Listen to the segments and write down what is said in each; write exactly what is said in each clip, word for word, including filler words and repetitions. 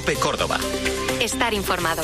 COPE Córdoba. Estar informado.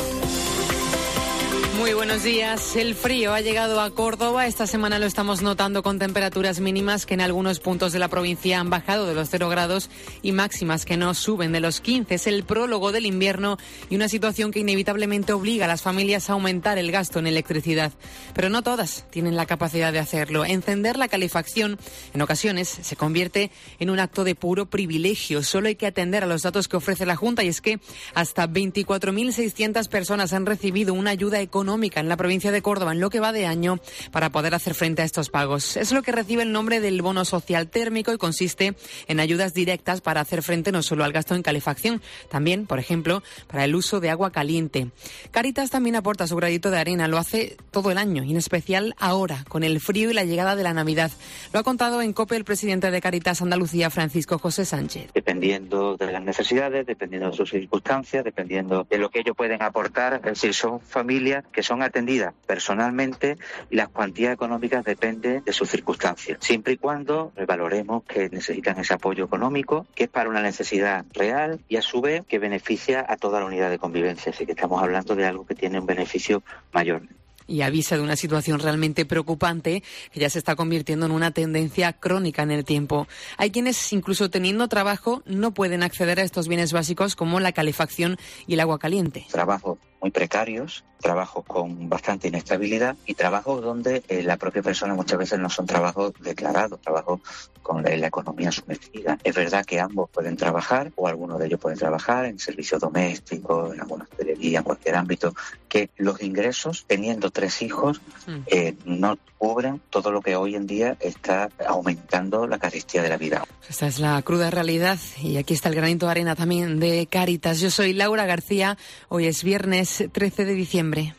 Muy buenos días. El frío ha llegado a Córdoba. Esta semana lo estamos notando con temperaturas mínimas que en algunos puntos de la provincia han bajado de los cero grados y máximas que no suben de los quince. Es el prólogo del invierno y una situación que inevitablemente obliga a las familias a aumentar el gasto en electricidad. Pero no todas tienen la capacidad de hacerlo. Encender la calefacción en ocasiones se convierte en un acto de puro privilegio. Solo hay que atender a los datos que ofrece la Junta y es que hasta veinticuatro mil seiscientas personas han recibido una ayuda económica económica en la provincia de Córdoba en lo que va de año para poder hacer frente a estos pagos. Es lo que recibe el nombre del bono social térmico y consiste en ayudas directas para hacer frente no solo al gasto en calefacción, también, por ejemplo, para el uso de agua caliente. Cáritas también aporta su granito de arena, lo hace todo el año y en especial ahora, con el frío y la llegada de la Navidad. Lo ha contado en COPE el presidente de Cáritas Andalucía, Francisco José Sánchez. Dependiendo de las necesidades, dependiendo de sus circunstancias, dependiendo de lo que ellos pueden aportar, es decir, son familias que son atendidas personalmente y las cuantías económicas dependen de sus circunstancias, siempre y cuando valoremos que necesitan ese apoyo económico, que es para una necesidad real y a su vez que beneficia a toda la unidad de convivencia, así que estamos hablando de algo que tiene un beneficio mayor. Y avisa de una situación realmente preocupante que ya se está convirtiendo en una tendencia crónica en el tiempo. Hay quienes, incluso teniendo trabajo, no pueden acceder a estos bienes básicos como la calefacción y el agua caliente. Trabajo muy precarios, trabajos con bastante inestabilidad y trabajos donde eh, la propia persona muchas veces no son trabajos declarados, trabajos con la, la economía sumergida. Es verdad que ambos pueden trabajar o algunos de ellos pueden trabajar en servicios domésticos, en alguna hostelería, en cualquier ámbito, que los ingresos, teniendo tres hijos, eh, no cubren todo lo que hoy en día está aumentando la carestía de la vida. Esta es la cruda realidad y aquí está el granito de arena también de Cáritas. Yo soy Laura García, hoy es viernes trece de diciembre.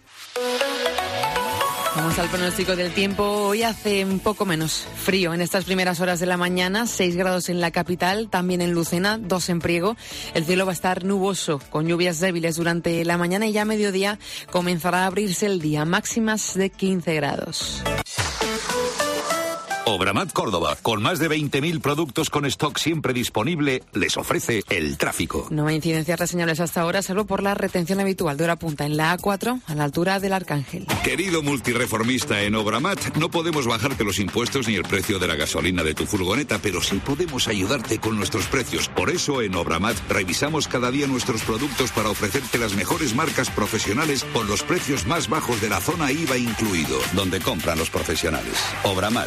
Vamos al pronóstico del tiempo. Hoy hace un poco menos frío en estas primeras horas de la mañana, seis grados en la capital, también en Lucena, dos en Priego. El cielo va a estar nuboso, con lluvias débiles durante la mañana y ya a mediodía comenzará a abrirse el día, máximas de quince grados. Obramat Córdoba, con más de veinte mil productos con stock siempre disponible, les ofrece el tráfico. No hay incidencias reseñables hasta ahora, salvo por la retención habitual de hora punta en la A cuatro, a la altura del Arcángel. Querido multireformista, en Obramat no podemos bajarte los impuestos ni el precio de la gasolina de tu furgoneta, pero sí podemos ayudarte con nuestros precios. Por eso, en Obramat revisamos cada día nuestros productos para ofrecerte las mejores marcas profesionales con los precios más bajos de la zona I V A incluido, donde compran los profesionales. Obramat.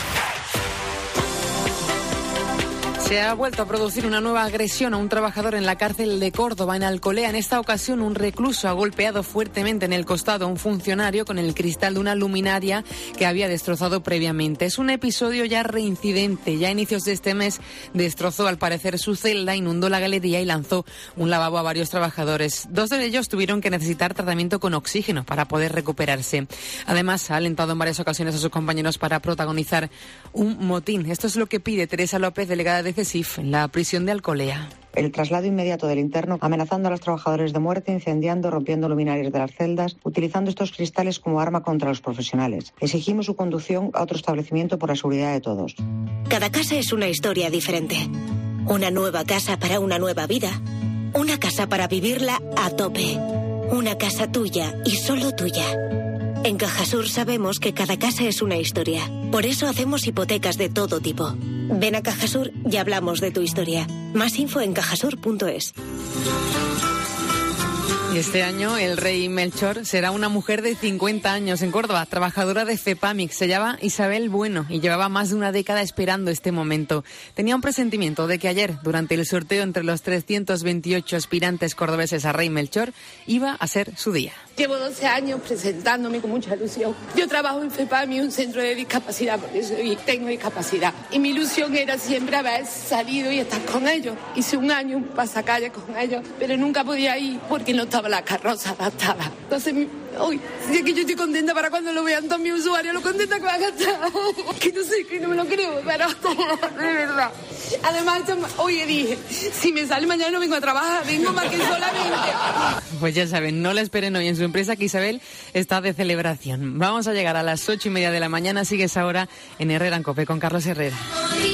Se ha vuelto a producir una nueva agresión a un trabajador en la cárcel de Córdoba, en Alcolea. En esta ocasión, un recluso ha golpeado fuertemente en el costado a un funcionario con el cristal de una luminaria que había destrozado previamente. Es un episodio ya reincidente. Ya a inicios de este mes destrozó, al parecer, su celda, inundó la galería y lanzó un lavabo a varios trabajadores. Dos de ellos tuvieron que necesitar tratamiento con oxígeno para poder recuperarse. Además, ha alentado en varias ocasiones a sus compañeros para protagonizar un motín. Esto es lo que pide Teresa López, delegada de CESIF en la prisión de Alcolea. El traslado inmediato del interno, amenazando a los trabajadores de muerte, incendiando, rompiendo luminarias de las celdas, utilizando estos cristales como arma contra los profesionales. Exigimos su conducción a otro establecimiento por la seguridad de todos. Cada casa es una historia diferente. Una nueva casa para una nueva vida. Una casa para vivirla a tope. Una casa tuya y solo tuya. En Cajasur sabemos que cada casa es una historia. Por eso hacemos hipotecas de todo tipo. Ven a Cajasur y hablamos de tu historia. Más info en cajasur punto es. Y este año el rey Melchor será una mujer de cincuenta años en Córdoba, trabajadora de Fepamic. Se llama Isabel Bueno y llevaba más de una década esperando este momento. Tenía un presentimiento de que ayer, durante el sorteo entre los trescientos veintiocho aspirantes cordobeses a rey Melchor, iba a ser su día. Llevo doce años presentándome con mucha ilusión. Yo trabajo en Fepamic, un centro de discapacidad, porque soy, tengo discapacidad. Y mi ilusión era siempre haber salido y estar con ellos. Hice un año, un pasacalle con ellos, pero nunca podía ir porque no estaba la carroza adaptada. Entonces, uy, sí que yo estoy contenta para cuando lo vean todos mis usuarios, lo contenta que van a estar. Que no sé, que no me lo creo, pero de verdad. Además, hoy dije, si me sale mañana no vengo a trabajar, vengo más que solamente. Pues ya saben, no la esperen hoy en su empresa, que Isabel está de celebración. Vamos a llegar a las ocho y media de la mañana. Sigues ahora en Herrera en COPE con Carlos Herrera.